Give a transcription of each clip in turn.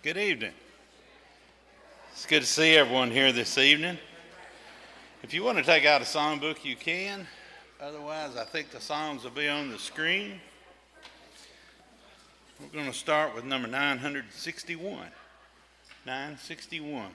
Good evening. It's good to see everyone here this evening. If you want to take out a songbook, you can. Otherwise, I think the songs will be on the screen. We're going to start with number 961. 961.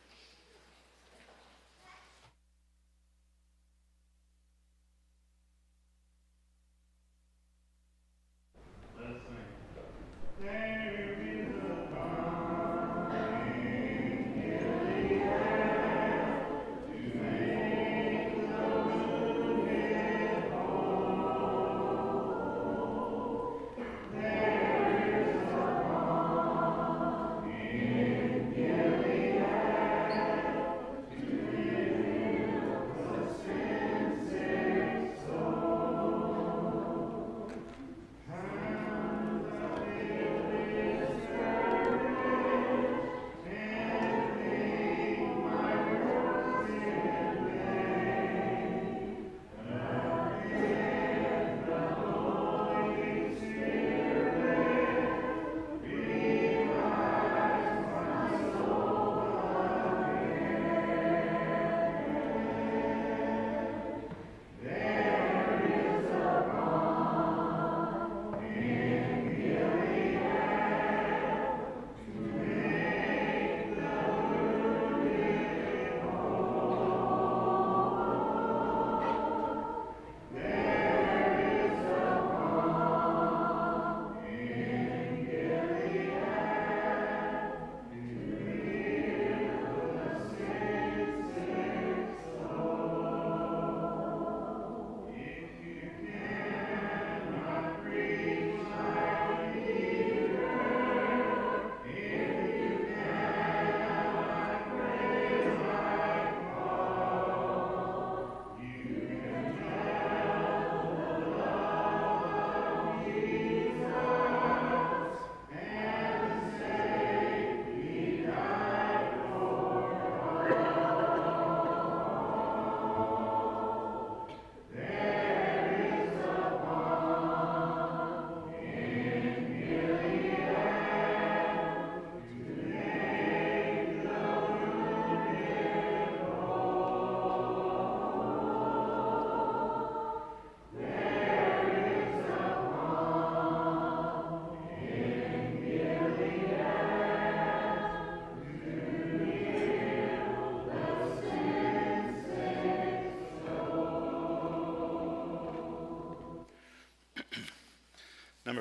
Number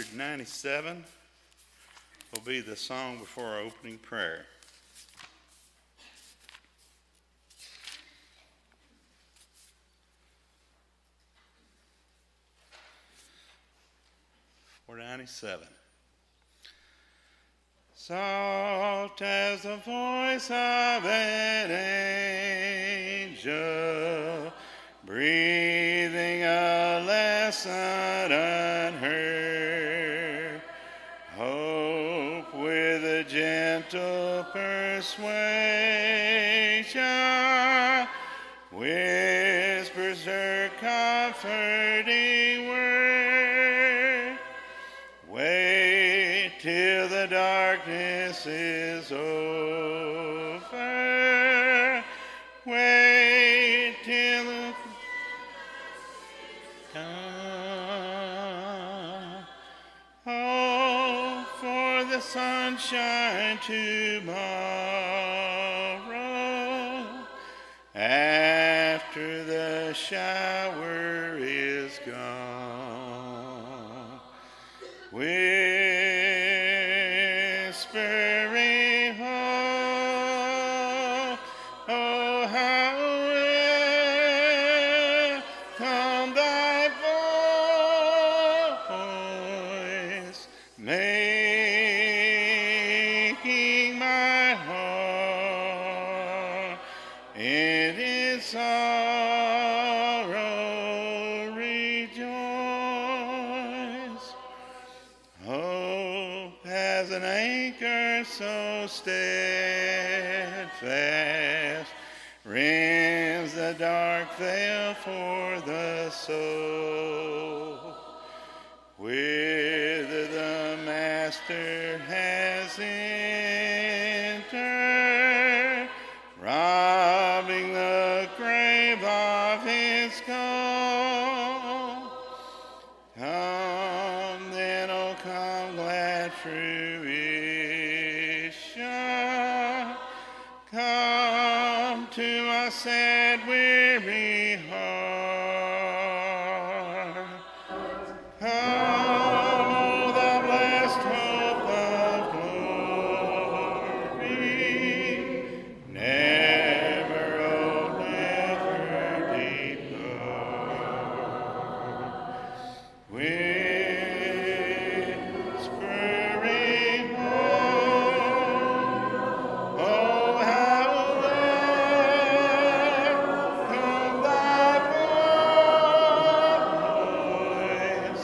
497 will be the song before our opening prayer. .497. Soft as the voice of an angel, breathing a lesson unheard, hope with a gentle persuasion whispers her comforting word. Wait till the darkness is over. Wait till the come. Oh, for the sunshine tomorrow, after the shower is gone. Whispering hope, oh, how welcome thy voice, making my heart in its sorrow rejoice. Hope has an anchor so steadfast, rends the dark veil for the soul. Whither the master master has entered, robbing the grave of his gold. Come then, O come, glad fruition. Come to my sad, weary heart. Come, O thou blessed hope of glory. Never, oh, never depart. Whispering home, oh, how welcome thy voice,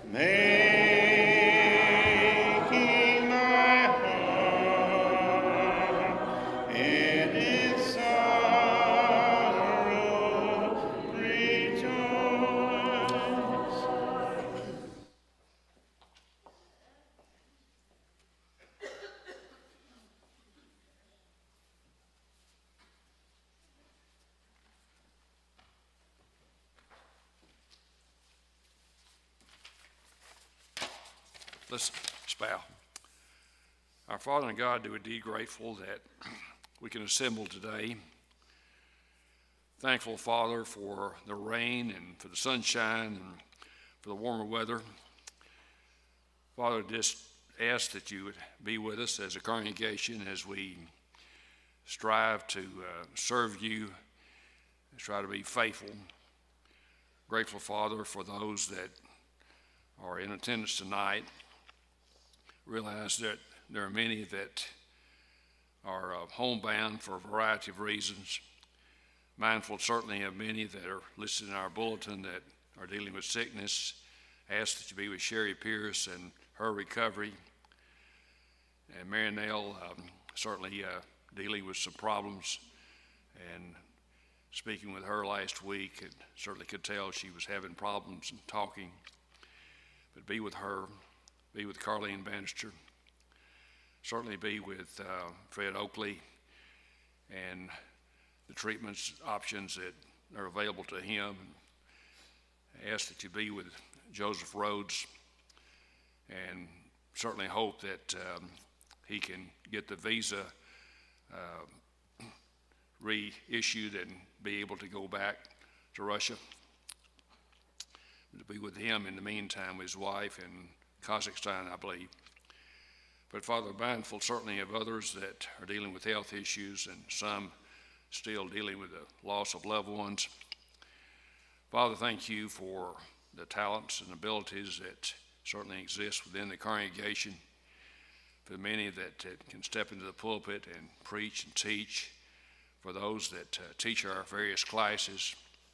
making my heart in its sorrow rejoice. Let's bow. Our Father and God, we're indeed grateful that we can assemble today. Thankful, Father, for the rain and for the sunshine and for the warmer weather. Father, just ask that you would be with us as a congregation as we strive to serve you and try to be faithful. Grateful, Father, for those that are in attendance tonight. Realize that there are many that are homebound for a variety of reasons. Mindful certainly of many that are listed in our bulletin that are dealing with sickness. Ask that you be with Sherry Pierce and her recovery. And Mary Nell certainly dealing with some problems. And speaking with her last week, it certainly could tell she was having problems in talking. But be with her. Be with Carleen Bannister. Certainly be with Fred Oakley and the treatments options that are available to him. Ask that you be with Joseph Rhodes and certainly hope that he can get the visa reissued and be able to go back to Russia. To be with him in the meantime, his wife in Kazakhstan, I believe. But Father, mindful certainly of others that are dealing with health issues and some still dealing with the loss of loved ones. Father, thank you for the talents and abilities that certainly exist within the congregation, for many that can step into the pulpit and preach and teach, for those that teach our various classes.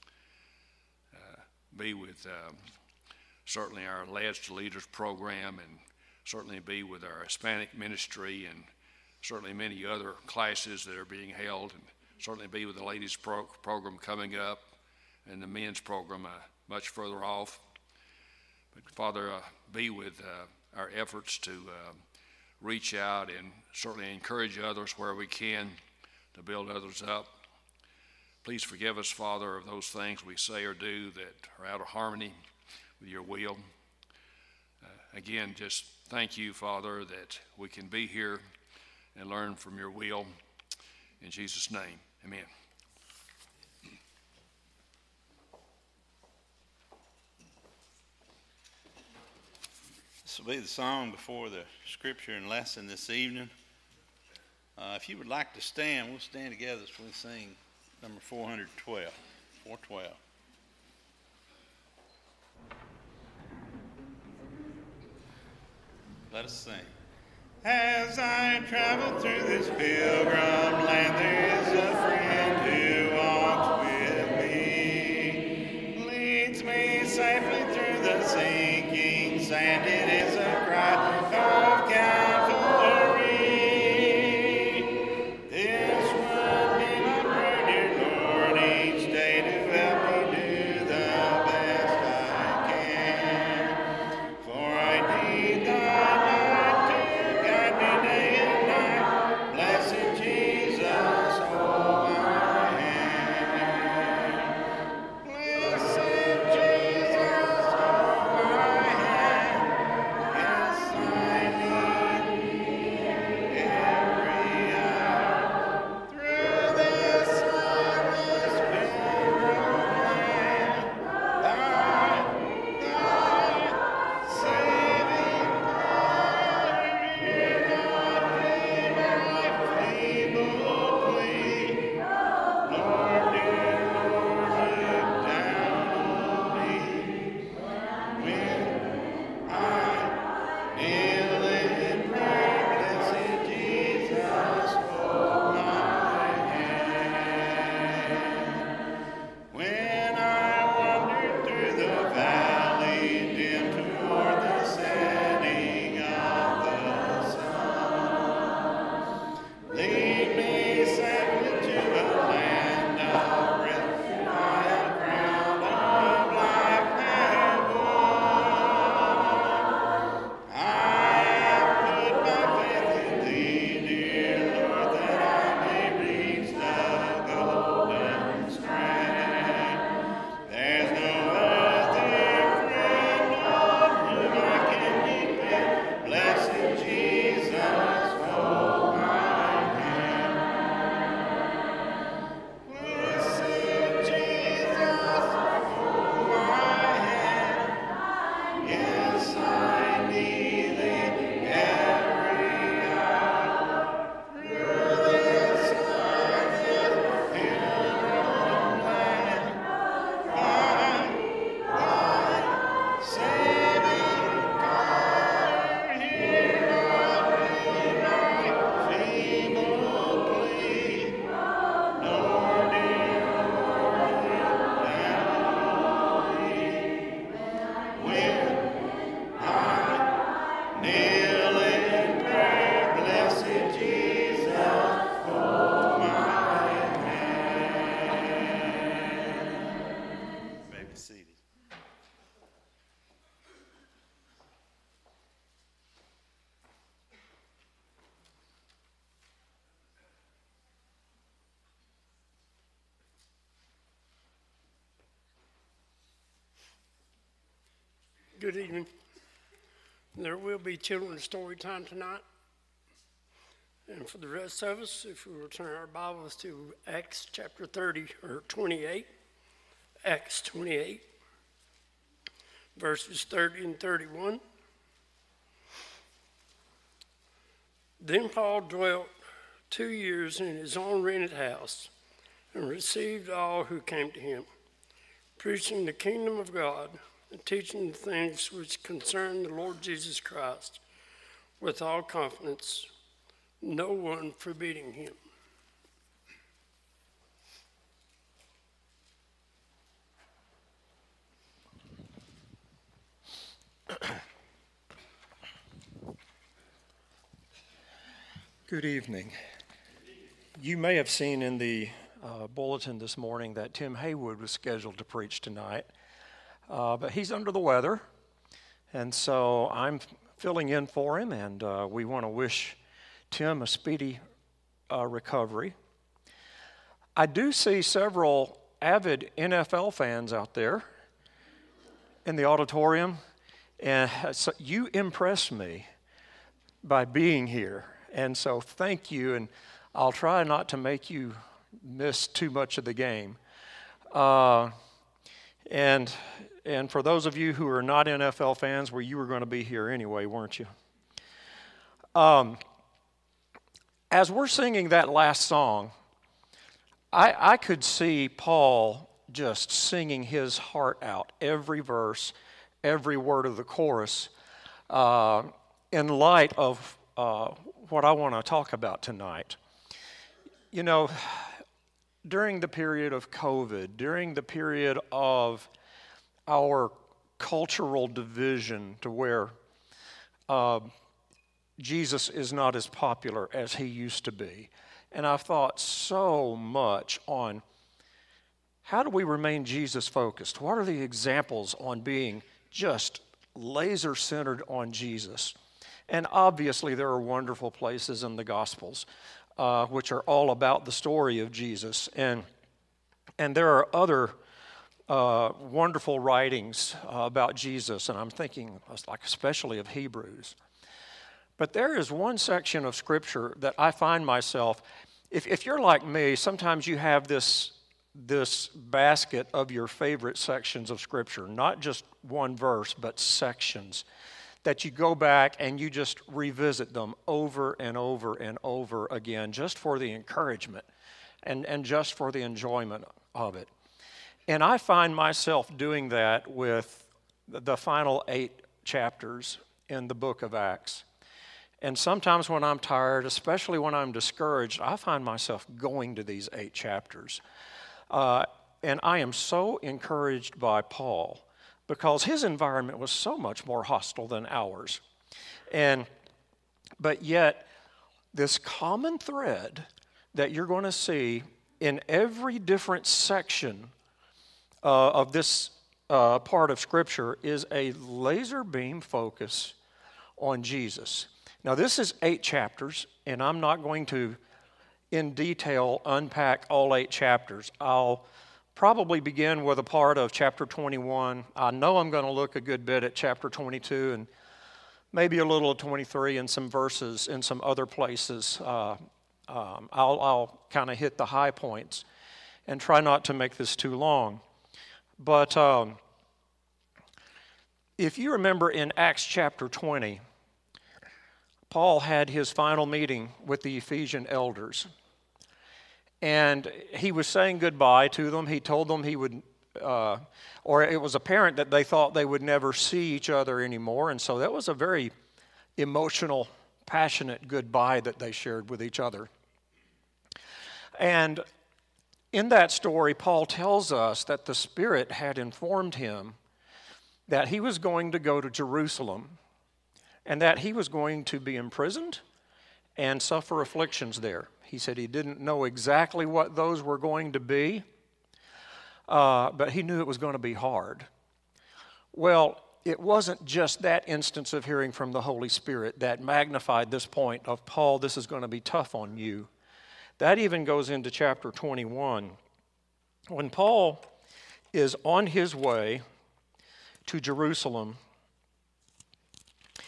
Be with certainly our Lads to Leaders program, and certainly be with our Hispanic ministry, and certainly many other classes that are being held, and certainly be with the ladies program coming up and the men's program much further off. But Father, be with our efforts to reach out and certainly encourage others where we can to build others up. Please forgive us, Father, of those things we say or do that are out of harmony with your will. Again, just thank you, Father, that we can be here and learn from your will. In Jesus' name, amen. This will be the song before the scripture and lesson this evening. If you would like to stand, we'll stand together as we sing number 412. 412. Let us sing. As I travel through this pilgrim land, there is a friend who walks with me, leads me safely through the sinking sand. It is a cry of Calvary. This would be my prayer, dear Lord, each day to help me do the best I can. For I need thy light. Good evening. There will be children's story time tonight. And for the rest of us, if we return our Bibles to Acts chapter 30 or 28, Acts 28, verses 30 and 31. Then Paul dwelt 2 years in his own rented house and received all who came to him, preaching the kingdom of God and teaching the things which concern the Lord Jesus Christ with all confidence, no one forbidding him. Good evening. You may have seen in the bulletin this morning that Tim Haywood was scheduled to preach tonight, but he's under the weather, and so I'm filling in for him, and we want to wish Tim a speedy recovery. I do see several avid NFL fans out there in the auditorium, and so you impressed me by being here. And so thank you, and I'll try not to make you miss too much of the game. And for those of you who are not NFL fans, well, you were going to be here anyway, weren't you? As we're singing that last song, I could see Paul just singing his heart out, every verse, every word of the chorus, in light of what I want to talk about tonight. You know, during the period of COVID, during the period of our cultural division to where Jesus is not as popular as he used to be, and I've thought so much on how do we remain Jesus focused? What are the examples on being just laser centered on Jesus? And obviously there are wonderful places in the Gospels which are all about the story of Jesus. And there are other wonderful writings about Jesus, and I'm thinking like especially of Hebrews. But there is one section of Scripture that I find myself, if you're like me, sometimes you have this basket of your favorite sections of Scripture, not just one verse, but sections that you go back and you just revisit them over and over and over again just for the encouragement and just for the enjoyment of it. And I find myself doing that with the final 8 chapters in the book of Acts. And sometimes when I'm tired, especially when I'm discouraged, I find myself going to these 8 chapters. And I am so encouraged by Paul, because his environment was so much more hostile than ours. But yet, this common thread that you're going to see in every different section of this part of Scripture is a laser beam focus on Jesus. Now, this is 8 chapters, and I'm not going to, in detail, unpack all 8 chapters. I'll probably begin with a part of chapter 21. I know I'm going to look a good bit at chapter 22 and maybe a little of 23 and some verses in some other places. I'll kind of hit the high points and try not to make this too long. But if you remember in Acts chapter 20, Paul had his final meeting with the Ephesian elders. And he was saying goodbye to them. He told them he would, or it was apparent that they thought they would never see each other anymore. And so that was a very emotional, passionate goodbye that they shared with each other. And in that story, Paul tells us that the Spirit had informed him that he was going to go to Jerusalem and that he was going to be imprisoned and suffer afflictions there. He said he didn't know exactly what those were going to be, but he knew it was going to be hard. Well, it wasn't just that instance of hearing from the Holy Spirit that magnified this point of, Paul, this is going to be tough on you. That even goes into chapter 21. When Paul is on his way to Jerusalem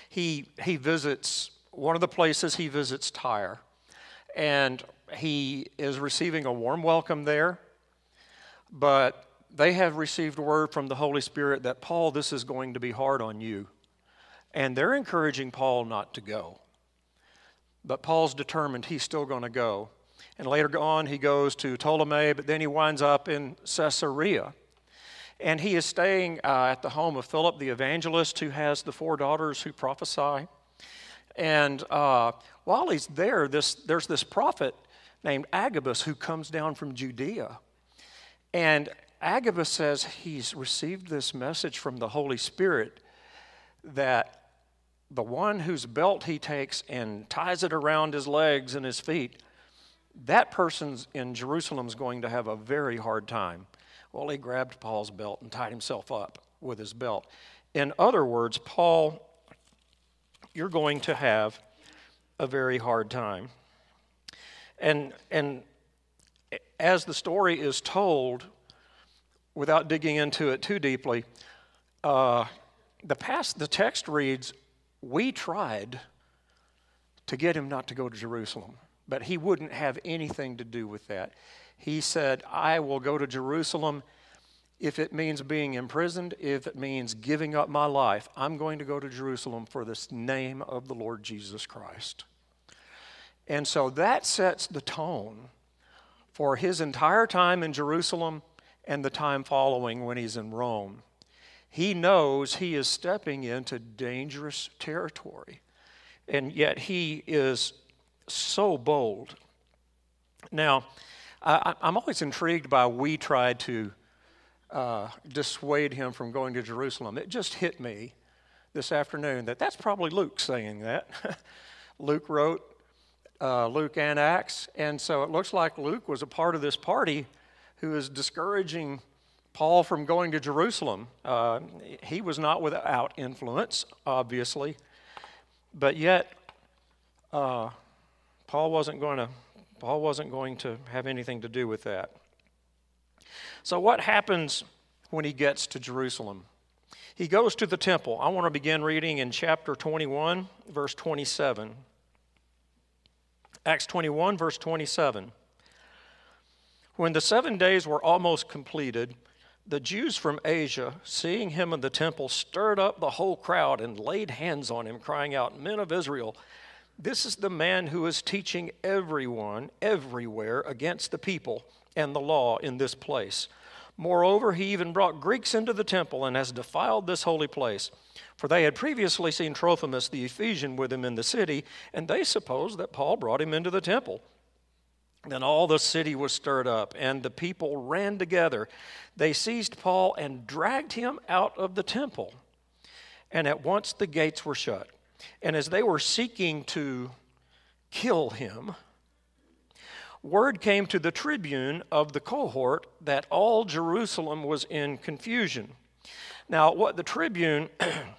he visits, one of the places he visits Tyre. And he is receiving a warm welcome there. But they have received word from the Holy Spirit that, Paul, this is going to be hard on you. And they're encouraging Paul not to go. But Paul's determined he's still going to go. And later on, he goes to Ptolemy, but then he winds up in Caesarea. And he is staying at the home of Philip the evangelist, who has the 4 daughters who prophesy. And while he's there, there's this prophet named Agabus who comes down from Judea. And Agabus says he's received this message from the Holy Spirit that the one whose belt he takes and ties it around his legs and his feet, that person in Jerusalem is going to have a very hard time. Well, he grabbed Paul's belt and tied himself up with his belt. In other words, Paul, you're going to have a very hard time. And as the story is told, without digging into it too deeply, the text reads, we tried to get him not to go to Jerusalem, but he wouldn't have anything to do with that. He said, I will go to Jerusalem if it means being imprisoned, if it means giving up my life. I'm going to go to Jerusalem for the name of the Lord Jesus Christ. And so that sets the tone for his entire time in Jerusalem and the time following when he's in Rome. He knows he is stepping into dangerous territory, and yet he is so bold. Now, I'm always intrigued by we tried to dissuade him from going to Jerusalem. It just hit me this afternoon that that's probably Luke saying that. Luke wrote Luke and Acts, and so it looks like Luke was a part of this party who is discouraging Paul from going to Jerusalem. He was not without influence, obviously, but yet Paul wasn't going to have anything to do with that. So what happens when he gets to Jerusalem? He goes to the temple. I want to begin reading in chapter 21, verse 27. Acts 21, verse 27. When the 7 days were almost completed, the Jews from Asia, seeing him in the temple, stirred up the whole crowd and laid hands on him, crying out, Men of Israel, this is the man who is teaching everyone, everywhere, against the people and the law in this place. Moreover, he even brought Greeks into the temple and has defiled this holy place. For they had previously seen Trophimus the Ephesian with him in the city, and they supposed that Paul brought him into the temple. Then all the city was stirred up, and the people ran together. They seized Paul and dragged him out of the temple. And at once the gates were shut. And as they were seeking to kill him, word came to the tribune of the cohort that all Jerusalem was in confusion. Now, what the tribune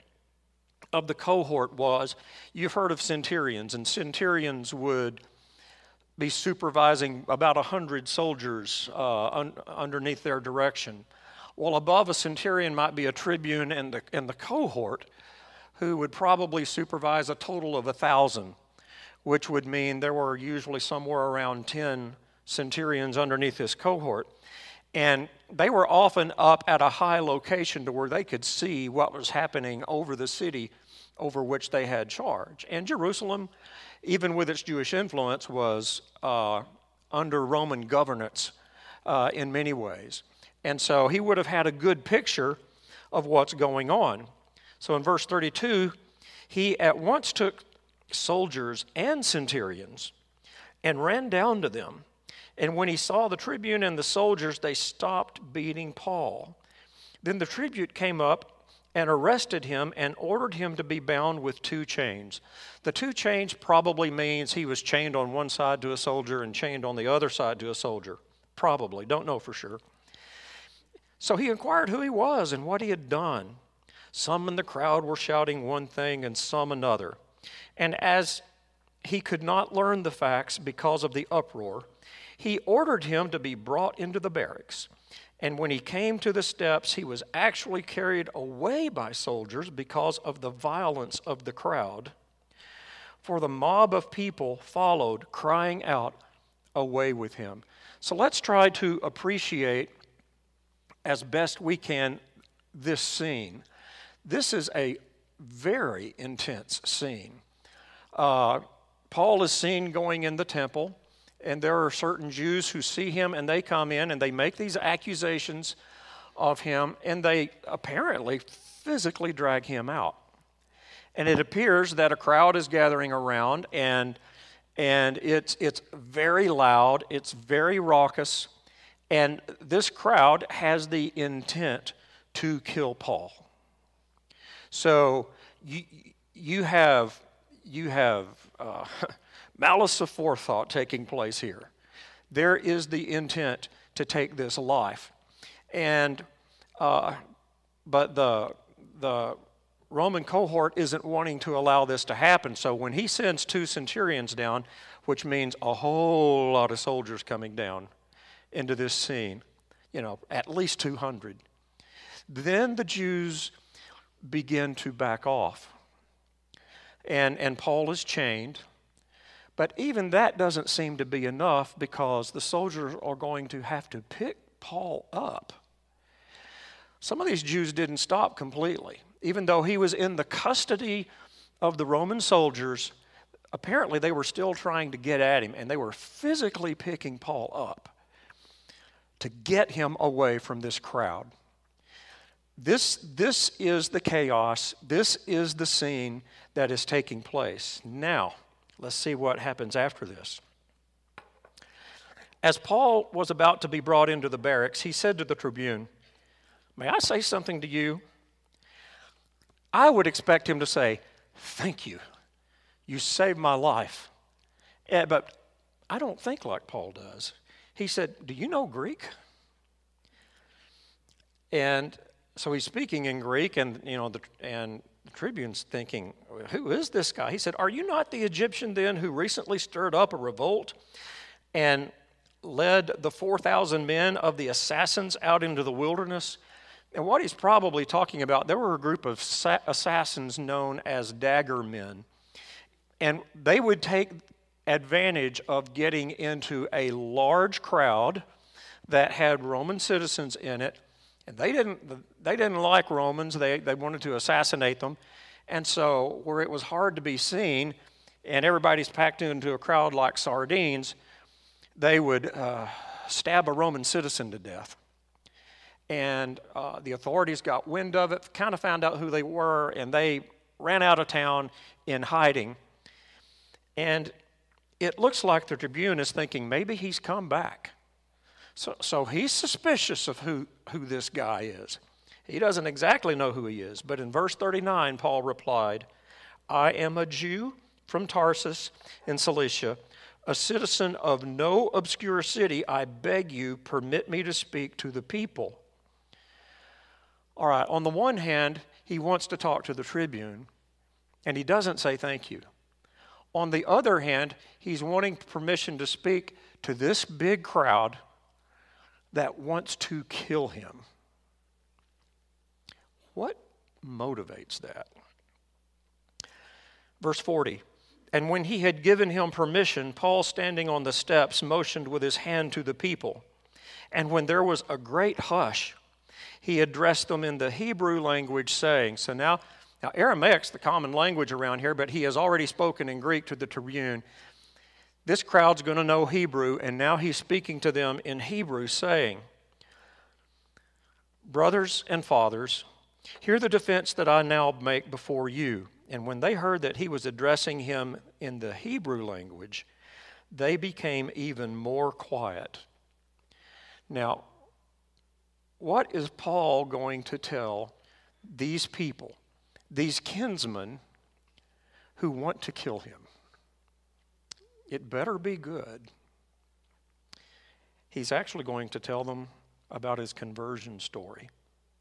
of the cohort was, you've heard of centurions, and centurions would be supervising about 100 soldiers underneath their direction. Well, above a centurion might be a tribune and the cohort, who would probably supervise a total of 1,000, which would mean there were usually somewhere around 10 centurions underneath this cohort. And they were often up at a high location to where they could see what was happening over the city over which they had charge. And Jerusalem, even with its Jewish influence, was under Roman governance in many ways. And so he would have had a good picture of what's going on. So in verse 32, he at once took soldiers and centurions and ran down to them. And when he saw the tribune and the soldiers, they stopped beating Paul. Then the tribune came up and arrested him and ordered him to be bound with 2 chains. The 2 chains probably means he was chained on one side to a soldier and chained on the other side to a soldier. Probably, don't know for sure. So he inquired who he was and what he had done. Some in the crowd were shouting one thing and some another. And as he could not learn the facts because of the uproar, he ordered him to be brought into the barracks. And when he came to the steps, he was actually carried away by soldiers because of the violence of the crowd. For the mob of people followed, crying out, "Away with him." So let's try to appreciate as best we can this scene. This is a very intense scene. Paul is seen going in the temple, and there are certain Jews who see him, and they come in and they make these accusations of him, and they apparently physically drag him out. And it appears that a crowd is gathering around, and it's very loud, it's very raucous, and this crowd has the intent to kill Paul. So you have malice aforethought taking place here. There is the intent to take this life, and but the Roman cohort isn't wanting to allow this to happen. So when he sends 2 centurions down, which means a whole lot of soldiers coming down into this scene, at least 200, then the Jews begin to back off. And Paul is chained. But even that doesn't seem to be enough, because the soldiers are going to have to pick Paul up. Some of these Jews didn't stop completely. Even though he was in the custody of the Roman soldiers, apparently they were still trying to get at him, and they were physically picking Paul up to get him away from this crowd. This is the chaos. This is the scene that is taking place. Now, let's see what happens after this. As Paul was about to be brought into the barracks, he said to the tribune, "May I say something to you?" I would expect him to say, "Thank you. You saved my life." But I don't think like Paul does. He said, "Do you know Greek?" And so he's speaking in Greek, and the tribune's thinking, "Who is this guy?" He said, "Are you not the Egyptian then who recently stirred up a revolt and led the 4,000 men of the assassins out into the wilderness?" And what he's probably talking about, there were a group of assassins known as dagger men. And they would take advantage of getting into a large crowd that had Roman citizens in it. And they didn't like Romans. They wanted to assassinate them. And so where it was hard to be seen and everybody's packed into a crowd like sardines, they would stab a Roman citizen to death. And the authorities got wind of it, kind of found out who they were, and they ran out of town in hiding. And it looks like the tribune is thinking maybe he's come back. So he's suspicious of who this guy is. He doesn't exactly know who he is, but in verse 39, Paul replied, "I am a Jew from Tarsus in Cilicia, a citizen of no obscure city. I beg you, permit me to speak to the people." All right, on the one hand, he wants to talk to the tribune, and he doesn't say thank you. On the other hand, he's wanting permission to speak to this big crowd that wants to kill him. What motivates that? Verse 40, "And when he had given him permission, Paul, standing on the steps, motioned with his hand to the people. And when there was a great hush, he addressed them in the Hebrew language, saying," so now Aramaic's the common language around here, but he has already spoken in Greek to the tribune. This crowd's going to know Hebrew, and now he's speaking to them in Hebrew, saying, "Brothers and fathers, hear the defense that I now make before you." And when they heard that he was addressing him in the Hebrew language, they became even more quiet. Now, what is Paul going to tell these people, these kinsmen who want to kill him? It better be good. He's actually going to tell them about his conversion story.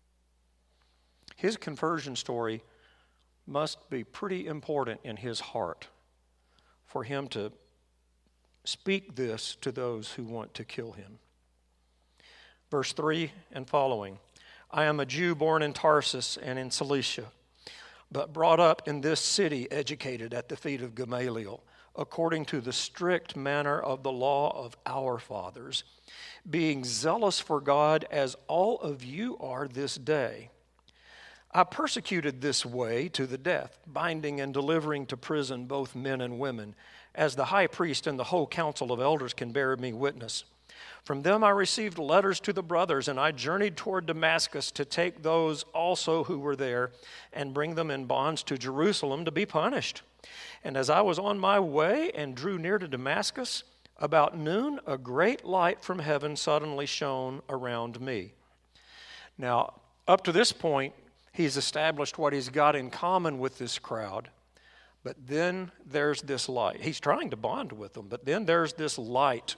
His conversion story must be pretty important in his heart for him to speak this to those who want to kill him. Verse 3 and following. I am a Jew born in Tarsus and in Cilicia, but brought up in this city, educated at the feet of Gamaliel, according to the strict manner of the law of our fathers, being zealous for God as all of you are this day. I persecuted this way to the death, binding and delivering to prison both men and women, as the high priest and the whole council of elders can bear me witness. From them I received letters to the brothers, and I journeyed toward Damascus to take those also who were there and bring them in bonds to Jerusalem to be punished. And as I was on my way and drew near to Damascus, about noon a great light from heaven suddenly shone around me. Now, up to this point, he's established what he's got in common with this crowd. But then there's this light. He's trying to bond with them, but then there's this light.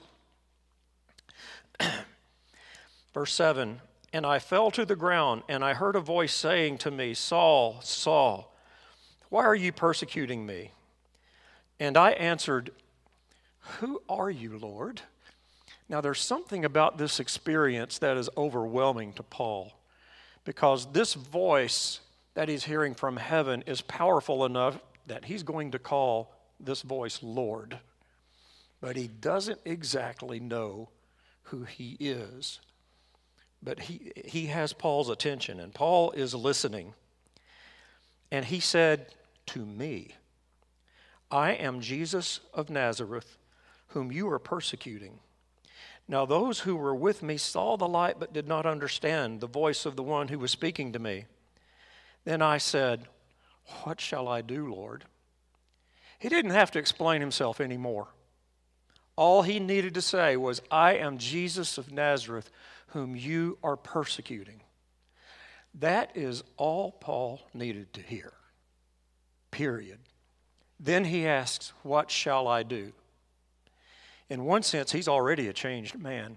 Verse 7, and I fell to the ground, and I heard a voice saying to me, Saul, Saul, why are you persecuting me? And I answered, who are you, Lord? Now there's something about this experience that is overwhelming to Paul, because this voice that he's hearing from heaven is powerful enough that he's going to call this voice Lord. But he doesn't exactly know who he is. But he has Paul's attention, and Paul is listening. And he said to me, I am Jesus of Nazareth, whom you are persecuting. Now those who were with me saw the light but did not understand the voice of the one who was speaking to me. Then I said, what shall I do, Lord? He didn't have to explain himself anymore. All he needed to say was, I am Jesus of Nazareth, whom you are persecuting. That is all Paul needed to hear. Period. Then he asks, what shall I do? In one sense, he's already a changed man.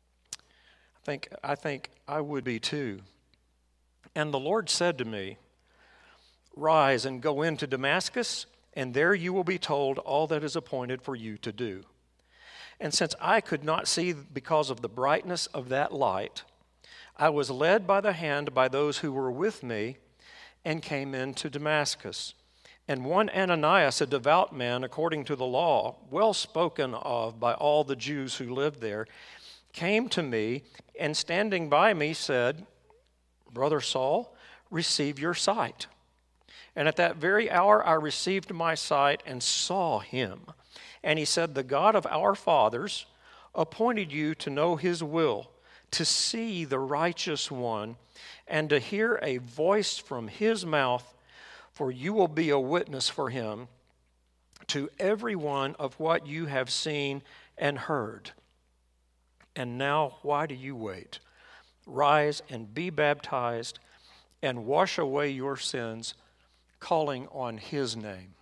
I think I would be too. And the Lord said to me, rise and go into Damascus, and there you will be told all that is appointed for you to do. And since I could not see because of the brightness of that light, I was led by the hand by those who were with me and came into Damascus. And one Ananias, a devout man according to the law, well spoken of by all the Jews who lived there, came to me and standing by me said, Brother Saul, receive your sight. And at that very hour I received my sight and saw him. And he said, the God of our fathers appointed you to know his will, to see the righteous one, and to hear a voice from his mouth, for you will be a witness for him to every one of what you have seen and heard. And now, why do you wait? Rise and be baptized and wash away your sins, calling on his name.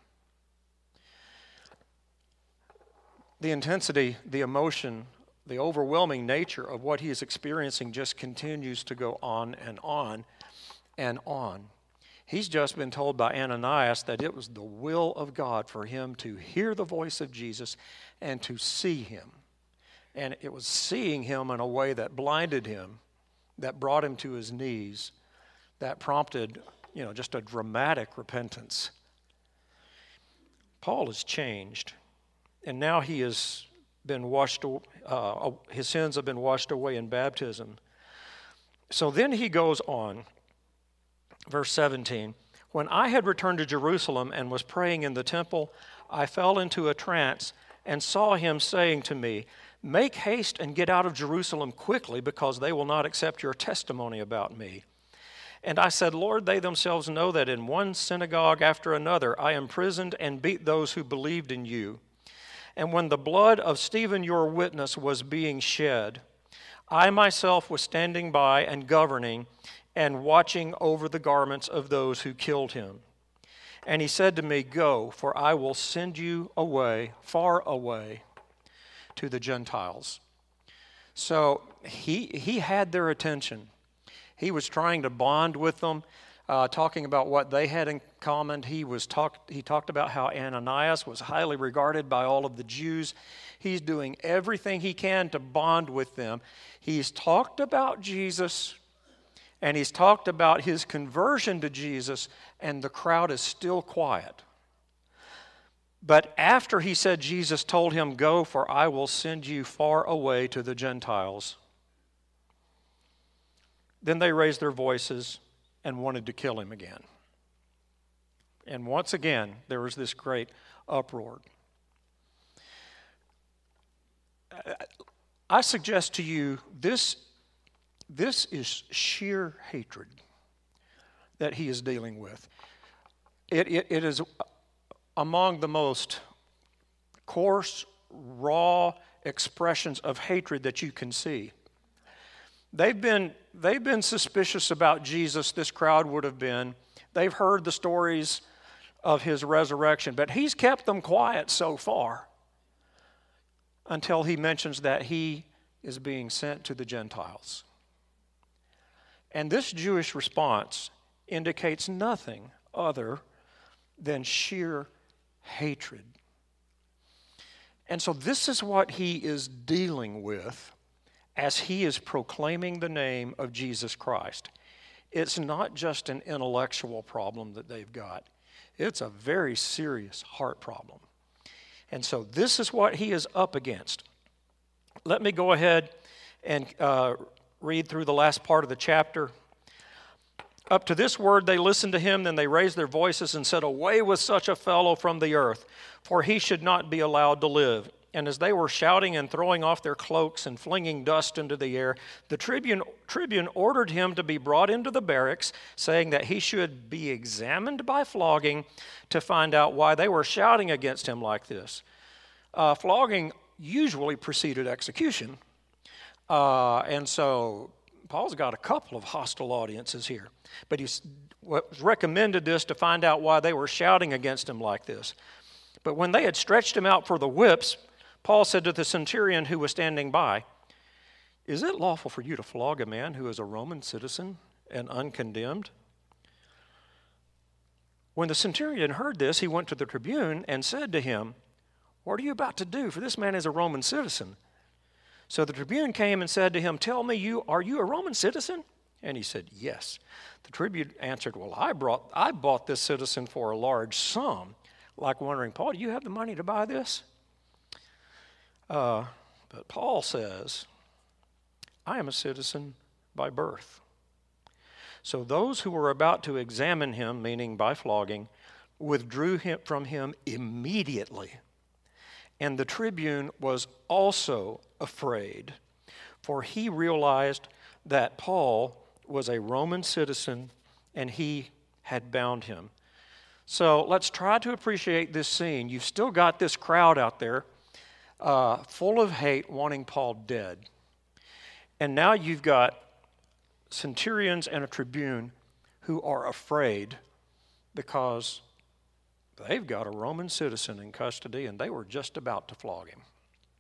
The intensity, the emotion, the overwhelming nature of what he is experiencing just continues to go on and on and on. He's just been told by Ananias that it was the will of God for him to hear the voice of Jesus and to see him. And it was seeing him in a way that blinded him, that brought him to his knees, that prompted, just a dramatic repentance. Paul has changed, and now he has been washed, his sins have been washed away in baptism. So then he goes on, verse 17, when I had returned to Jerusalem and was praying in the temple, I fell into a trance and saw him saying to me, make haste and get out of Jerusalem quickly, because they will not accept your testimony about me. And I said, Lord, they themselves know that in one synagogue after another I imprisoned and beat those who believed in you. And when the blood of Stephen, your witness, was being shed, I myself was standing by and governing and watching over the garments of those who killed him. And he said to me, go, for I will send you away, far away, to the Gentiles. So he had their attention. He was trying to bond with them. talking about what they had in common. He talked about how Ananias was highly regarded by all of the Jews. He's doing everything he can to bond with them. He's talked about Jesus, and he's talked about his conversion to Jesus, and the crowd is still quiet. But after he said, Jesus told him, "Go, for I will send you far away to the Gentiles," then they raised their voices and wanted to kill him again. And once again, there was this great uproar. I suggest to you, this is sheer hatred that he is dealing with. It is among the most coarse, raw expressions of hatred that you can see. They've been suspicious about Jesus, this crowd would have been. They've heard the stories of his resurrection, but he's kept them quiet so far until he mentions that he is being sent to the Gentiles. And this Jewish response indicates nothing other than sheer hatred. And so this is what he is dealing with as he is proclaiming the name of Jesus Christ. It's not just an intellectual problem that they've got. It's a very serious heart problem. And so this is what he is up against. Let me go ahead and read through the last part of the chapter. Up to this word they listened to him, then they raised their voices and said, "Away with such a fellow from the earth, for he should not be allowed to live." And as they were shouting and throwing off their cloaks and flinging dust into the air, the tribune ordered him to be brought into the barracks, saying that he should be examined by flogging to find out why they were shouting against him like this. Flogging usually preceded execution. And so Paul's got a couple of hostile audiences here. But he was recommended this to find out why they were shouting against him like this. But when they had stretched him out for the whips, Paul said to the centurion who was standing by, "Is it lawful for you to flog a man who is a Roman citizen and uncondemned?" When the centurion heard this, he went to the tribune and said to him, "What are you about to do? For this man is a Roman citizen." So the tribune came and said to him, "Tell me, are you a Roman citizen?" And he said, "Yes." The tribune answered, "Well, I bought this citizen for a large sum," like wondering, "Paul, do you have the money to buy this?" But Paul says, "I am a citizen by birth." So those who were about to examine him, meaning by flogging, withdrew from him immediately. And the tribune was also afraid, for he realized that Paul was a Roman citizen and he had bound him. So let's try to appreciate this scene. You've still got this crowd out there full of hate, wanting Paul dead. And now you've got centurions and a tribune who are afraid because they've got a Roman citizen in custody and they were just about to flog him.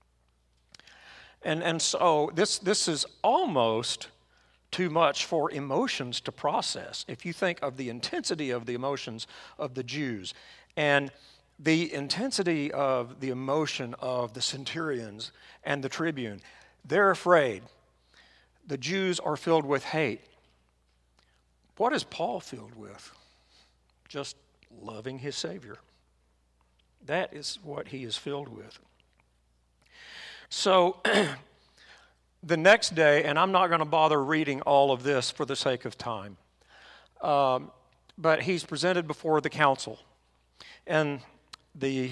And so this is almost too much for emotions to process. If you think of the intensity of the emotions of the Jews and the intensity of the emotion of the centurions and the tribune, they're afraid. The Jews are filled with hate. What is Paul filled with? Just loving his Savior. That is what he is filled with. So the next day, and I'm not going to bother reading all of this for the sake of time, but he's presented before the council. And the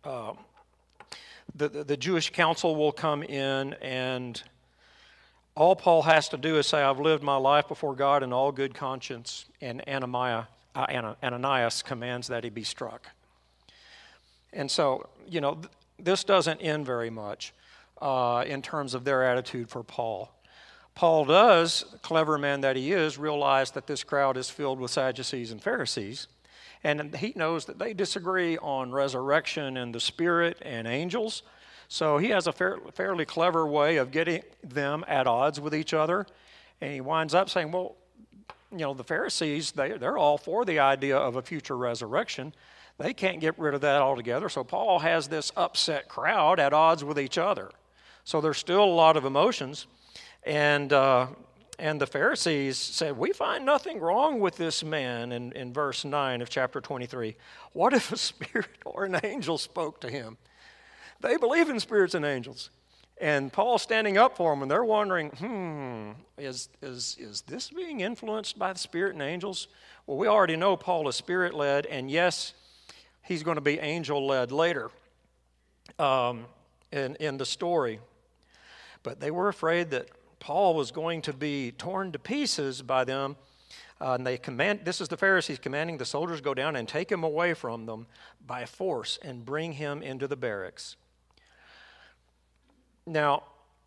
Jewish council will come in, and all Paul has to do is say, "I've lived my life before God in all good conscience," and Ananias commands that he be struck. And so, this doesn't end very much in terms of their attitude for Paul. Paul does, clever man that he is, realize that this crowd is filled with Sadducees and Pharisees. And he knows that they disagree on resurrection and the Spirit and angels. So he has a fairly clever way of getting them at odds with each other. And he winds up saying, "Well, the Pharisees, they're all for the idea of a future resurrection. They can't get rid of that altogether. So Paul has this upset crowd at odds with each other. So there's still a lot of emotions. And the Pharisees said, we find nothing wrong with this man in verse 9 of chapter 23. What if a spirit or an angel spoke to him? They believe in spirits and angels. And Paul's standing up for them, and they're wondering, is this being influenced by the spirit and angels? Well, we already know Paul is spirit-led, and yes, he's going to be angel-led later in the story. But they were afraid that Paul was going to be torn to pieces by them. And this is the Pharisees commanding the soldiers go down and take him away from them by force and bring him into the barracks. Now,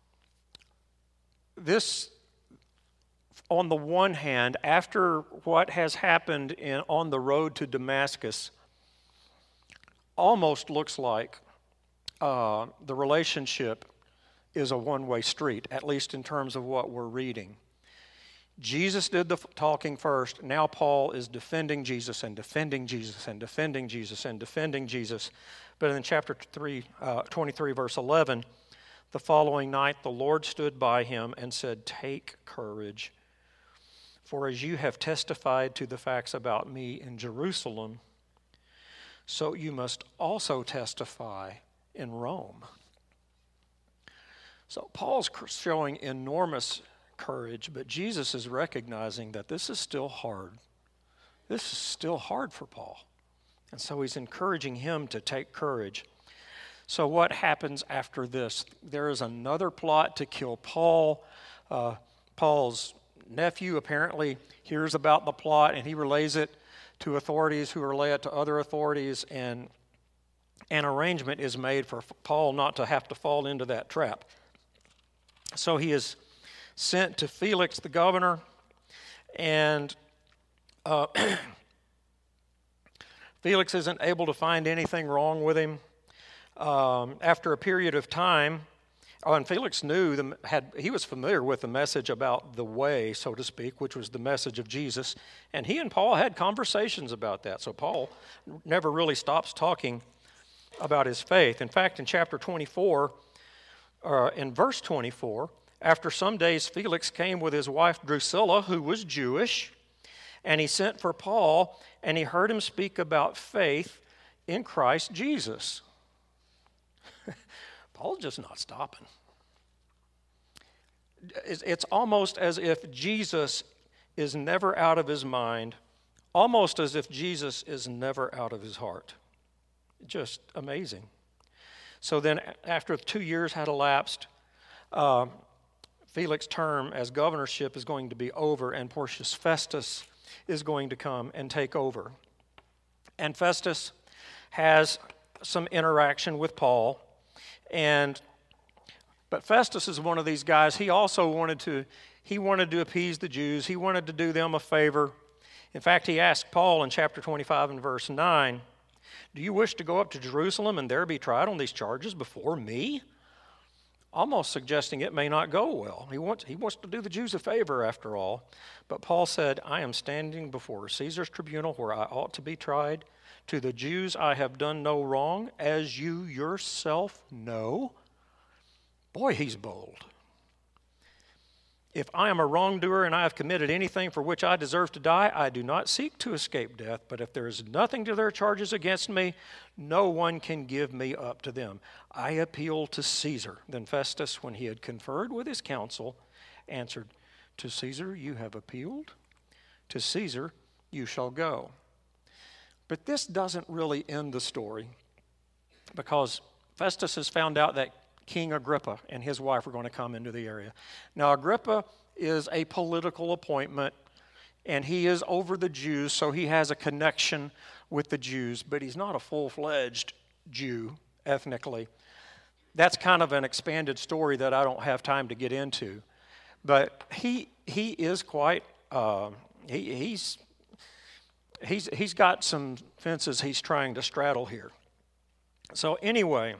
this, on the one hand, after what has happened on the road to Damascus, almost looks like the relationship is a one-way street, at least in terms of what we're reading. Jesus did the talking first. Now Paul is defending Jesus and defending Jesus and defending Jesus and defending Jesus. But in chapter 23, verse 11, the following night the Lord stood by him and said, "Take courage, for as you have testified to the facts about me in Jerusalem, so you must also testify in Rome." So Paul's showing enormous courage, but Jesus is recognizing that this is still hard. This is still hard for Paul. And so he's encouraging him to take courage. So what happens after this? There is another plot to kill Paul. Paul's nephew apparently hears about the plot, and he relays it to authorities who relay it to other authorities, and an arrangement is made for Paul not to have to fall into that trap. So he is sent to Felix, the governor, and Felix isn't able to find anything wrong with him. After a period of time, and Felix knew, he was familiar with the message about the way, so to speak, which was the message of Jesus, and he and Paul had conversations about that. So Paul never really stops talking about his faith. In fact, in chapter 24, in verse 24, after some days Felix came with his wife Drusilla, who was Jewish, and he sent for Paul, and he heard him speak about faith in Christ Jesus. Paul's just not stopping. It's almost as if Jesus is never out of his mind, almost as if Jesus is never out of his heart. Just amazing. So then after 2 years had elapsed, Felix's term as governorship is going to be over, and Porcius Festus is going to come and take over. And Festus has some interaction with Paul, but Festus is one of these guys. He also wanted to appease the Jews. He wanted to do them a favor. In fact, he asked Paul in chapter 25 and verse 9, "Do you wish to go up to Jerusalem and there be tried on these charges before me?" Almost suggesting it may not go well. He wants to do the Jews a favor after all. But Paul said, "I am standing before Caesar's tribunal where I ought to be tried. To the Jews I have done no wrong, as you yourself know." Boy, he's bold. "If I am a wrongdoer and I have committed anything for which I deserve to die, I do not seek to escape death. But if there is nothing to their charges against me, no one can give me up to them. I appeal to Caesar." Then Festus, when he had conferred with his council, answered, "To Caesar you have appealed, to Caesar you shall go." But this doesn't really end the story, because Festus has found out that King Agrippa and his wife are going to come into the area. Now, Agrippa is a political appointment, and he is over the Jews, so he has a connection with the Jews, but he's not a full-fledged Jew ethnically. That's kind of an expanded story that I don't have time to get into. But he is quite, he's got some fences he's trying to straddle here. So anyway,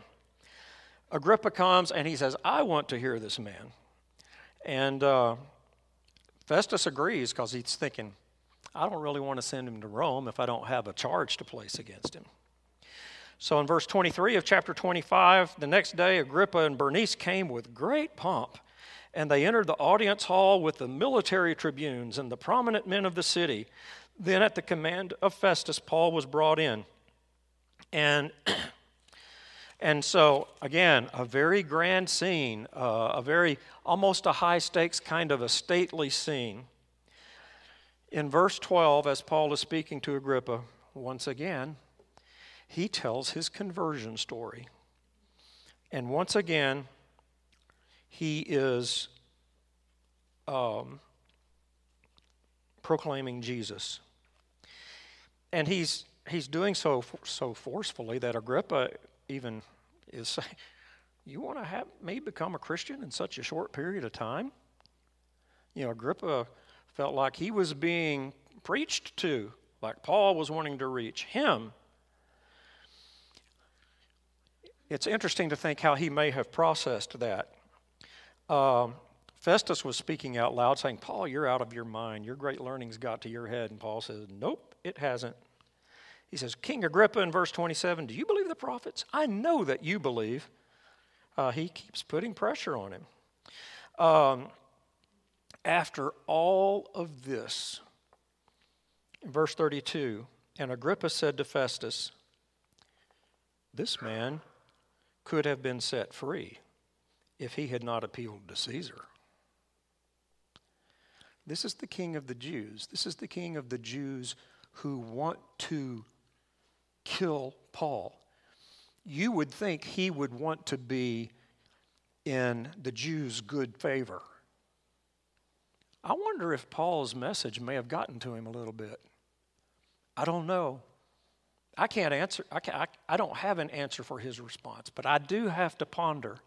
Agrippa comes and he says, "I want to hear this man." And Festus agrees because he's thinking, I don't really want to send him to Rome if I don't have a charge to place against him. So in verse 23 of chapter 25, the next day Agrippa and Bernice came with great pomp, and they entered the audience hall with the military tribunes and the prominent men of the city. Then at the command of Festus, Paul was brought in. And so, again, a very grand scene, almost a high-stakes kind of a stately scene. In verse 12, as Paul is speaking to Agrippa, once again, he tells his conversion story. And once again, he is proclaiming Jesus. And he's doing so forcefully that Agrippa even is saying, you want to have me become a Christian in such a short period of time? Agrippa felt like he was being preached to, like Paul was wanting to reach him. It's interesting to think how he may have processed that. Festus was speaking out loud saying, Paul, you're out of your mind. Your great learning's got to your head. And Paul says, nope, it hasn't. He says, King Agrippa in verse 27, do you believe the prophets? I know that you believe. He keeps putting pressure on him. After all of this, in verse 32, and Agrippa said to Festus, this man could have been set free if he had not appealed to Caesar. This is the king of the Jews. This is the king of the Jews who want to kill Paul. You would think he would want to be in the Jews' good favor. I wonder if Paul's message may have gotten to him a little bit. I don't know. I can't answer. I don't have an answer for his response, but I do have to ponder.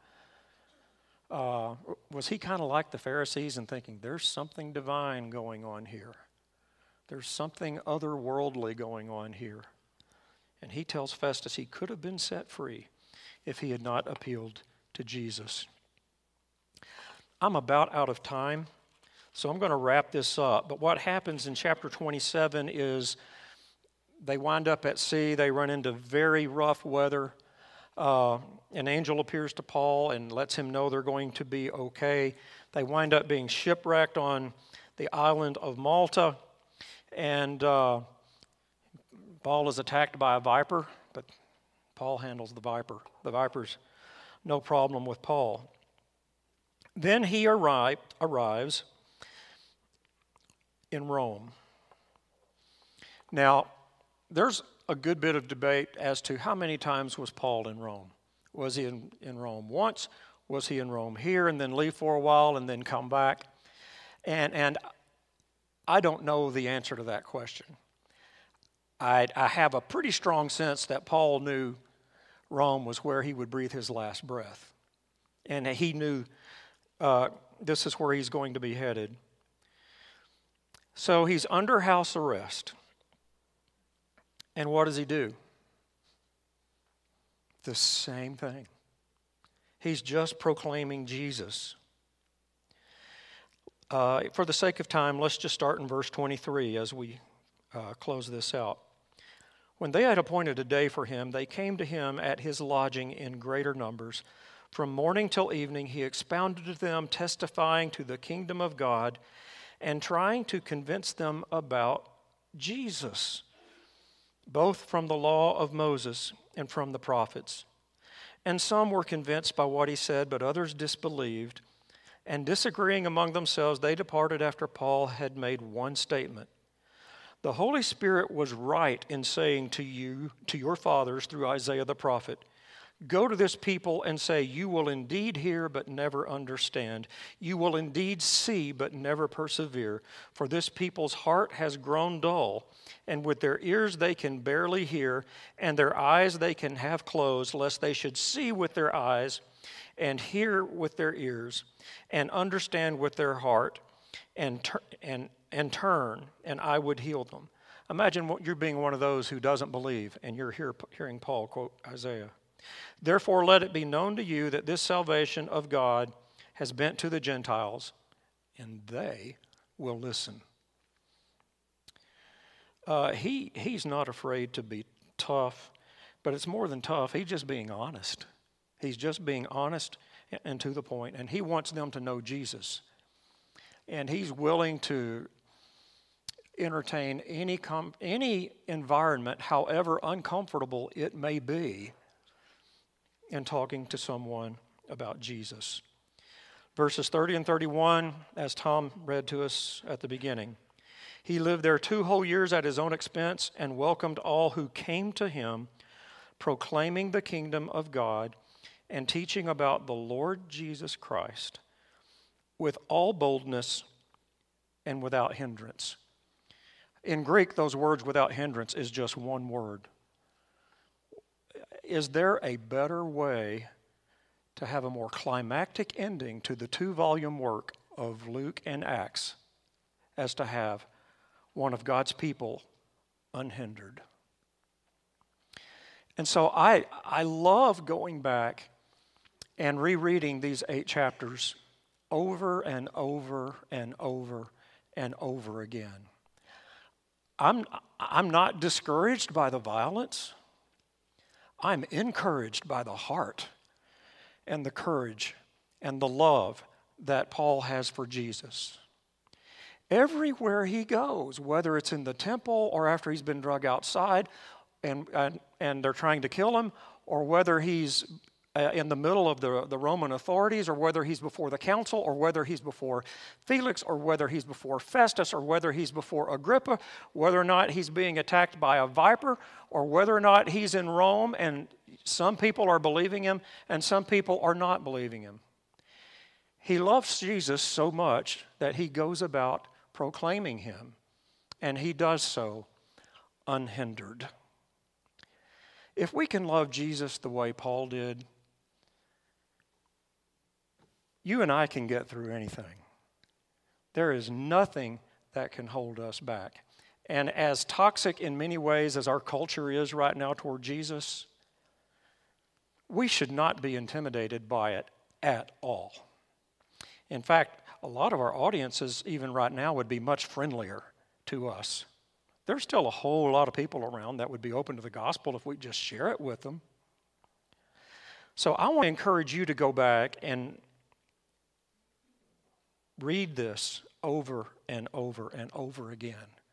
Was he kind of like the Pharisees and thinking, there's something divine going on here? There's something otherworldly going on here. And he tells Festus he could have been set free if he had not appealed to Jesus. I'm about out of time, so I'm going to wrap this up. But what happens in chapter 27 is they wind up at sea. They run into very rough weather. An angel appears to Paul and lets him know they're going to be okay. They wind up being shipwrecked on the island of Malta. And Paul is attacked by a viper, but Paul handles the viper. The viper's no problem with Paul. Then he arrives in Rome. Now, there's a good bit of debate as to how many times was Paul in Rome. Was he in Rome once? Was he in Rome here and then leave for a while and then come back? And I don't know the answer to that question. I have a pretty strong sense that Paul knew Rome was where he would breathe his last breath. And he knew this is where he's going to be headed. So he's under house arrest. And what does he do? The same thing. He's just proclaiming Jesus. For the sake of time, let's just start in verse 23 as we close this out. When they had appointed a day for him, they came to him at his lodging in greater numbers. From morning till evening, he expounded to them, testifying to the kingdom of God and trying to convince them about Jesus, both from the law of Moses and from the prophets. And some were convinced by what he said, but others disbelieved. And disagreeing among themselves, they departed after Paul had made one statement. The Holy Spirit was right in saying to your fathers through Isaiah the prophet, go to this people and say, you will indeed hear but never understand. You will indeed see but never persevere. For this people's heart has grown dull, and with their ears they can barely hear, and their eyes they can have closed, lest they should see with their eyes, and hear with their ears, and understand with their heart, and turn, and I would heal them. Imagine you're being one of those who doesn't believe, and you're hearing Paul quote Isaiah. Therefore, let it be known to you that this salvation of God has been to the Gentiles, and they will listen. He's not afraid to be tough, but it's more than tough. He's just being honest. He's just being honest and to the point, and he wants them to know Jesus. And he's willing to entertain any environment, however uncomfortable it may be, in talking to someone about Jesus. Verses 30 and 31, as Tom read to us at the beginning. He lived there 2 whole years at his own expense and welcomed all who came to him, proclaiming the kingdom of God and teaching about the Lord Jesus Christ with all boldness and without hindrance. In Greek, those words without hindrance is just one word. Is there a better way to have a more climactic ending to the 2-volume work of Luke and Acts as to have one of God's people unhindered? And so I love going back and rereading these 8 chapters over and over and over and over again. I'm not discouraged by the violence. I'm encouraged by the heart and the courage and the love that Paul has for Jesus. Everywhere he goes, whether it's in the temple or after he's been drug outside and they're trying to kill him, or whether he's in the middle of the Roman authorities, or whether he's before the council, or whether he's before Felix, or whether he's before Festus, or whether he's before Agrippa, whether or not he's being attacked by a viper, or whether or not he's in Rome and some people are believing him and some people are not believing him. He loves Jesus so much that he goes about proclaiming him, and he does so unhindered. If we can love Jesus the way Paul did, you and I can get through anything. There is nothing that can hold us back. And as toxic in many ways as our culture is right now toward Jesus, we should not be intimidated by it at all. In fact, a lot of our audiences, even right now, would be much friendlier to us. There's still a whole lot of people around that would be open to the gospel if we just share it with them. So I want to encourage you to go back and read this over and over and over again.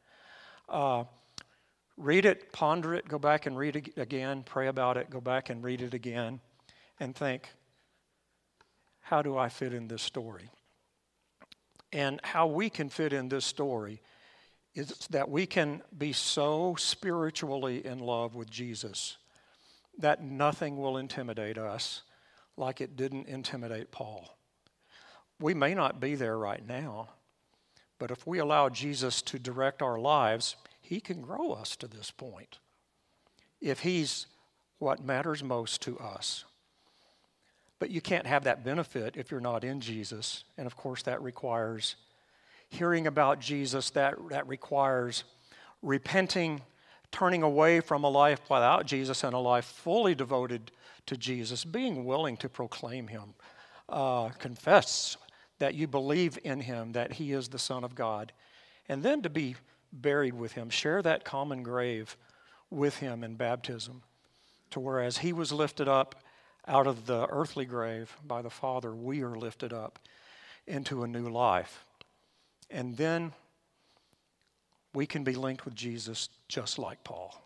Read it, ponder it, go back and read it again, pray about it, go back and read it again, and think, how do I fit in this story? And how we can fit in this story is that we can be so spiritually in love with Jesus that nothing will intimidate us like it didn't intimidate Paul. We may not be there right now, but if we allow Jesus to direct our lives, he can grow us to this point if he's what matters most to us. But you can't have that benefit if you're not in Jesus. And of course, that requires hearing about Jesus. That requires repenting, turning away from a life without Jesus and a life fully devoted to Jesus, being willing to proclaim him, confess that you believe in him, that he is the Son of God, and then to be buried with him, share that common grave with him in baptism, to whereas he was lifted up out of the earthly grave by the Father, we are lifted up into a new life. And then we can be linked with Jesus just like Paul.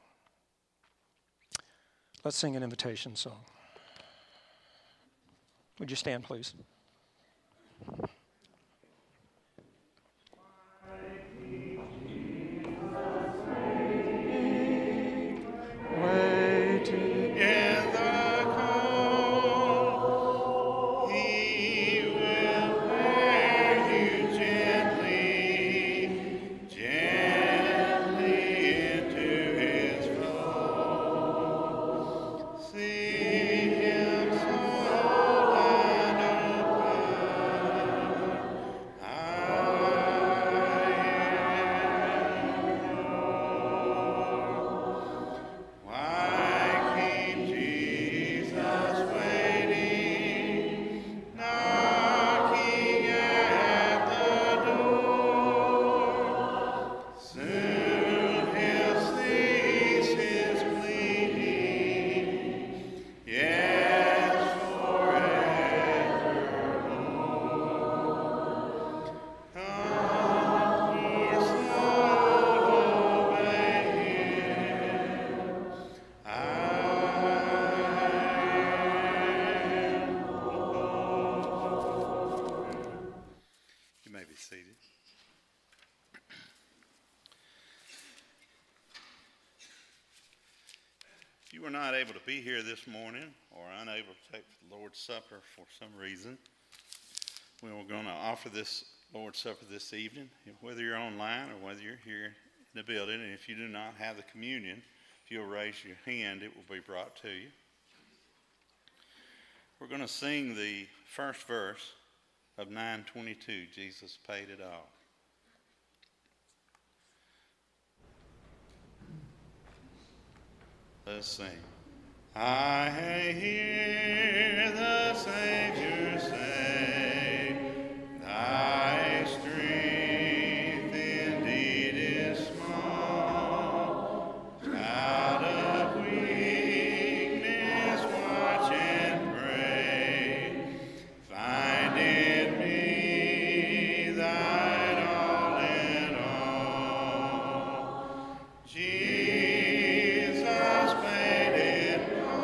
Let's sing an invitation song. Would you stand, please? See him sold and were not able to be here this morning or unable to take the Lord's Supper for some reason, we were going to offer this Lord's Supper this evening, whether you're online or whether you're here in the building. And if you do not have the communion, if you'll raise your hand, it will be brought to you. We're going to sing the first verse of 922, Jesus Paid It All. Let's sing. I hear the Savior say, thy strength indeed is small. Out of weakness watch and pray. Find in me thine all in all. Jesus paid it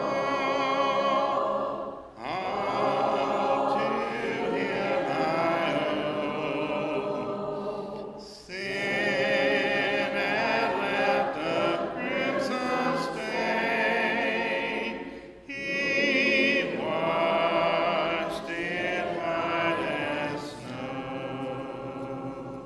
all to him I owe. Sin had left a crimson stain. He washed it white as snow.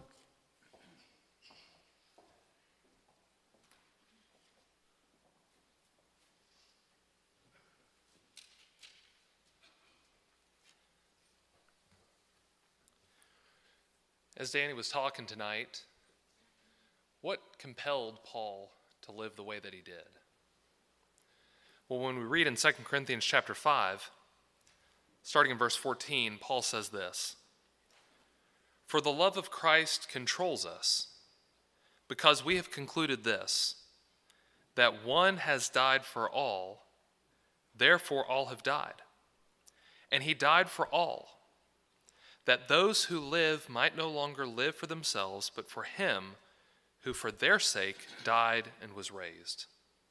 As Danny was talking tonight, what compelled Paul to live the way that he did? Well, when we read in 2 Corinthians chapter 5, starting in verse 14, Paul says this: "For the love of Christ controls us, because we have concluded this, that one has died for all, therefore all have died. And he died for all, that those who live might no longer live for themselves, but for him who for their sake died and was raised."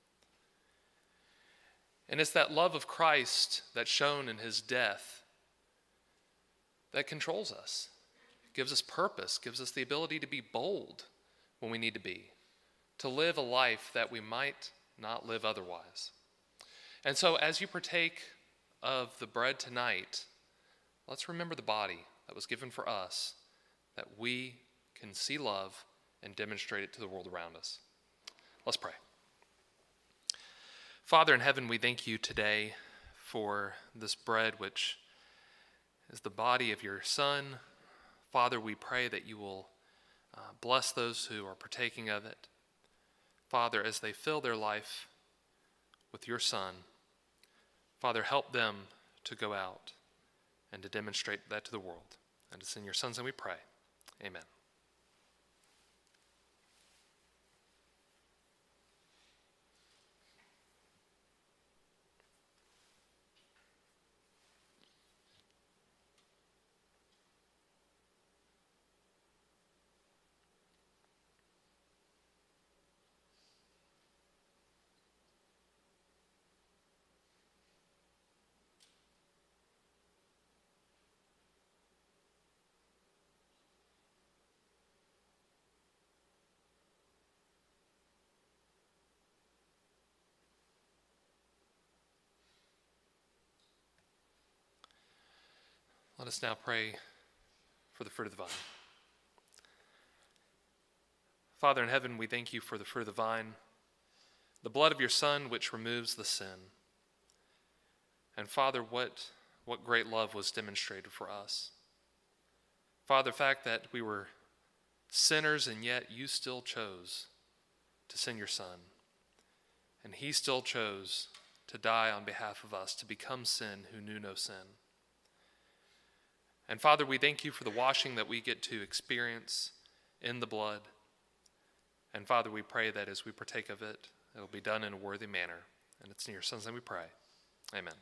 And it's that love of Christ that's shown in his death that controls us, gives us purpose, gives us the ability to be bold when we need to be, to live a life that we might not live otherwise. And so as you partake of the bread tonight, let's remember the body that was given for us, that we can see love and demonstrate it to the world around us. Let's pray. Father in heaven, we thank you today for this bread, which is the body of your Son. Father, we pray that you will bless those who are partaking of it. Father, as they fill their life with your Son, Father, help them to go out and to demonstrate that to the world. And it's in your Son's name we pray. Amen. Let us now pray for the fruit of the vine. Father in heaven, we thank you for the fruit of the vine, the blood of your Son which removes the sin. And Father, what great love was demonstrated for us. Father, the fact that we were sinners and yet you still chose to send your Son. And he still chose to die on behalf of us, to become sin who knew no sin. And Father, we thank you for the washing that we get to experience in the blood. And Father, we pray that as we partake of it, it will be done in a worthy manner. And it's in your Son's name we pray. Amen.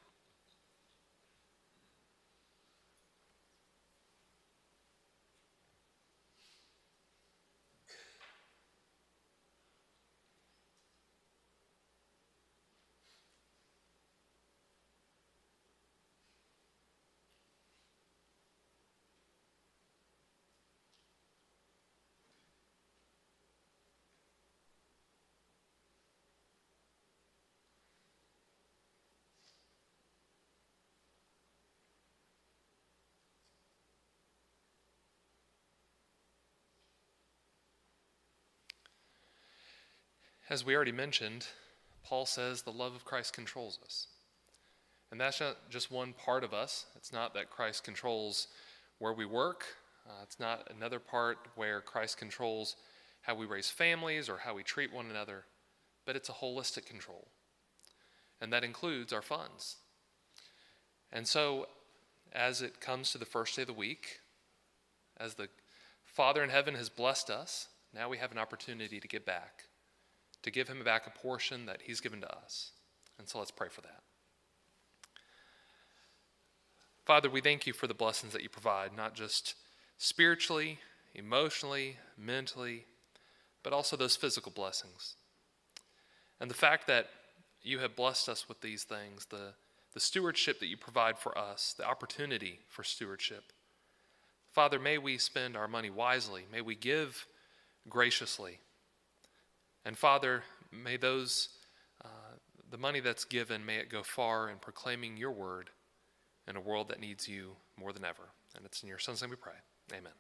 As we already mentioned, Paul says the love of Christ controls us. And that's not just one part of us. It's not that Christ controls where we work. It's not another part where Christ controls how we raise families or how we treat one another. But it's a holistic control. And that includes our funds. And so, as it comes to the first day of the week, as the Father in heaven has blessed us, now we have an opportunity to give back, to give him back a portion that he's given to us. And so let's pray for that. Father, we thank you for the blessings that you provide, not just spiritually, emotionally, mentally, but also those physical blessings. And the fact that you have blessed us with these things, the stewardship that you provide for us, the opportunity for stewardship. Father, may we spend our money wisely. May we give graciously. And Father, may the money that's given, may it go far in proclaiming your word in a world that needs you more than ever. And it's in your Son's name we pray. Amen.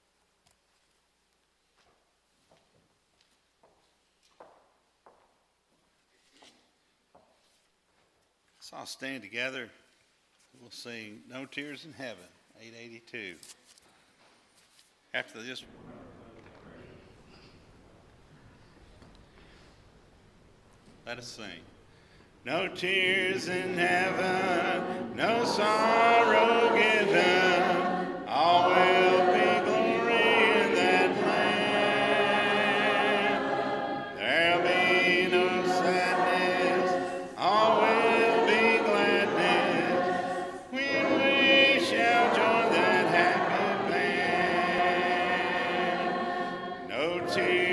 Let's all stand together. We'll sing No Tears in Heaven, 882. After this, let us sing. No tears in heaven, no sorrow given, all will be glory in that land. There'll be no sadness, all will be gladness, when we shall join that happy band. No tears.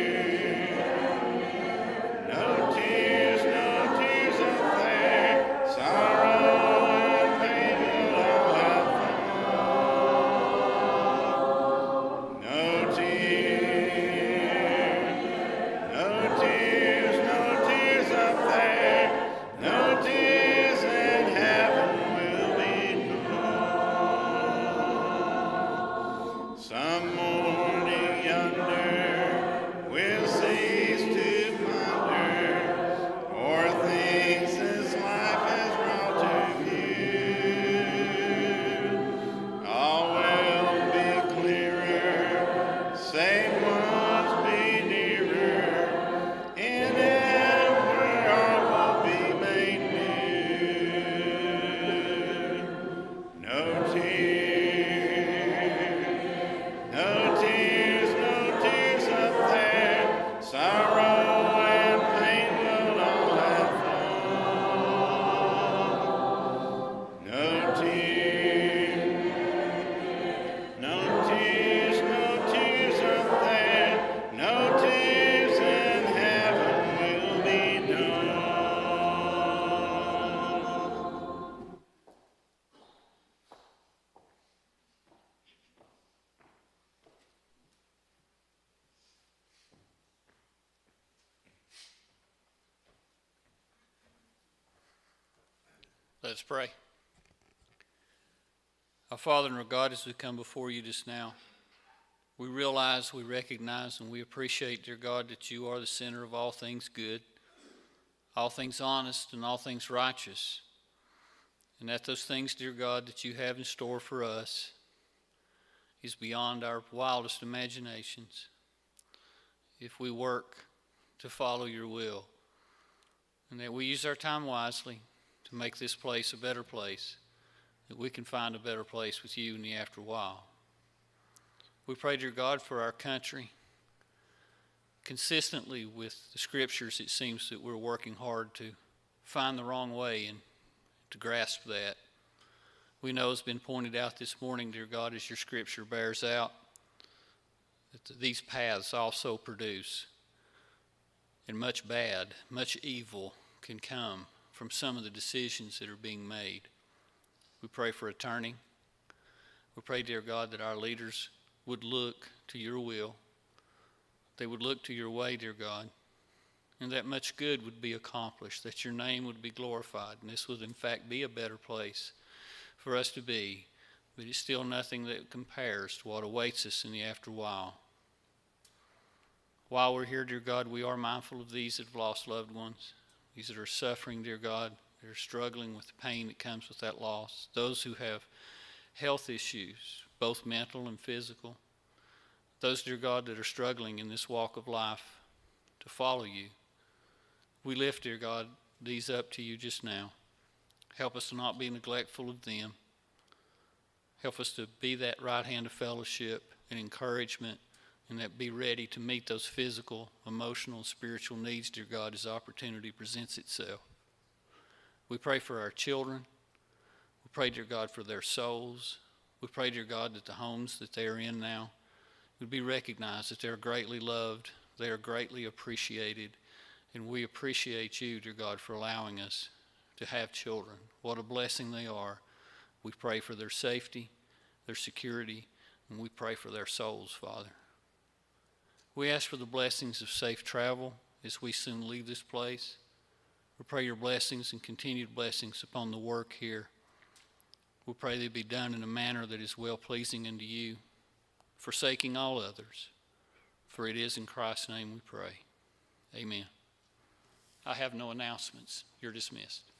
Let's pray. Our Father and our God, as we come before you just now, we realize, we recognize, and we appreciate, dear God, that you are the center of all things good, all things honest, and all things righteous. And that those things, dear God, that you have in store for us is beyond our wildest imaginations if we work to follow your will. And that we use our time wisely to make this place a better place, that we can find a better place with you in the after while. We pray, dear God, for our country. Consistently with the scriptures, it seems that we're working hard to find the wrong way and to grasp that. We know it's been pointed out this morning, dear God, as your scripture bears out, that these paths also produce, and much bad, much evil can come from some of the decisions that are being made. We pray for a turning. We pray, dear God, that our leaders would look to your will. They would look to your way, dear God, and that much good would be accomplished, that your name would be glorified, and this would in fact be a better place for us to be, but it's still nothing that compares to what awaits us in the after while. While we're here, dear God, we are mindful of these that have lost loved ones, these that are suffering, dear God, that are struggling with the pain that comes with that loss, those who have health issues, both mental and physical, those, dear God, that are struggling in this walk of life to follow you. We lift, dear God, these up to you just now. Help us to not be neglectful of them. Help us to be that right hand of fellowship and encouragement, and that be ready to meet those physical, emotional, and spiritual needs, dear God, as opportunity presents itself. We pray for our children. We pray, dear God, for their souls. We pray, dear God, that the homes that they are in now would be recognized, that they're greatly loved, they are greatly appreciated, and we appreciate you, dear God, for allowing us to have children. What a blessing they are. We pray for their safety, their security, and we pray for their souls, Father. We ask for the blessings of safe travel as we soon leave this place. We pray your blessings and continued blessings upon the work here. We pray they be done in a manner that is well-pleasing unto you, forsaking all others. For it is in Christ's name we pray. Amen. I have no announcements. You're dismissed.